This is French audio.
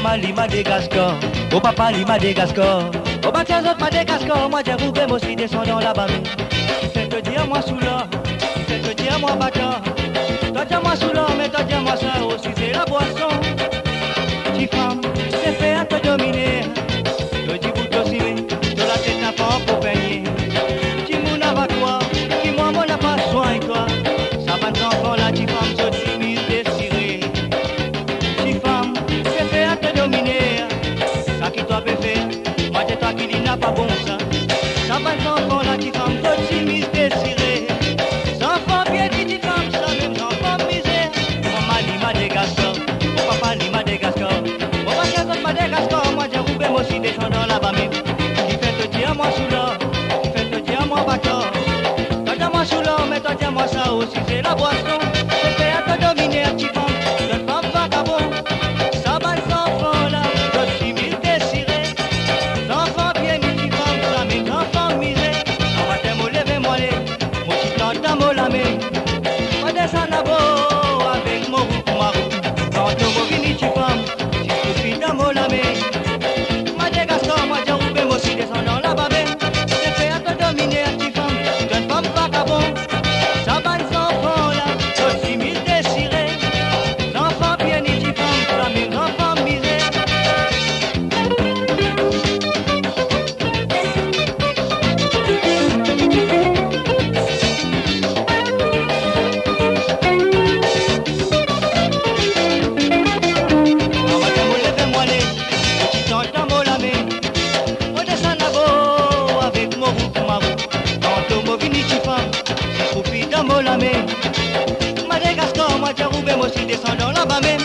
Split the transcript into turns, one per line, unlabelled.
maman li Madagascar, au papa li Madagascar. Au bas tes autres Madagascar, moi j'ai rouvert, moi aussi descendant là-bas. Fais te dire moi sous l'or, fais te dire moi bâtard. Toi dis moi sous l'or, mais toi dis moi ça aussi c'est la boisson. Petite femme, c'est fait à te dominer. Le dis vous aussi, de la tête n'a pas pour peigner. Petit moun va toi, qui moi n'a pas soin de toi. Ça va enfant la petite femme, je timide désirée. Petite femme, c'est fait à te dominer. Ça qui toi peut faire, moi c'est toi qui dis n'a pas bon ça. Ça va enfant la petite femme, je timide désirée. Enfants bien petite femme, ça même enfant misère. Maman li Madagascar, mon papa li Madagascar. Mon papa Madagascar, moi j'ai rouvert, moi aussi descendant là-bas même. Qui fait te dire moi sous l'or, qui fait te dire moi bâtard. Toi dis moi sous l'or, mais toi dis moi ça aussi c'est la boisson. C'est fait à te dominer, petite femme, jeune femme vagabond. Ça va les enfants là, je suis mille désirés. Enfants bien petite femme, ça même enfants misère. On va te lever moi les, mon petit temps dans la main. Moi descends là-bas avec mon roux marou. Quand tu me finis tu femme, si tu finis dans la main. Madagascar, moi j'ai rouvert, moi aussi descendant là-bas. C'est fait à te dominer, petite femme, jeune femme vagabond. Ça va les enfants là, je suis mille désirés. Enfants bien petite femme, ça même enfants misère. Madagascar, moi j'ai rouvert, moi aussi descendant là-bas même.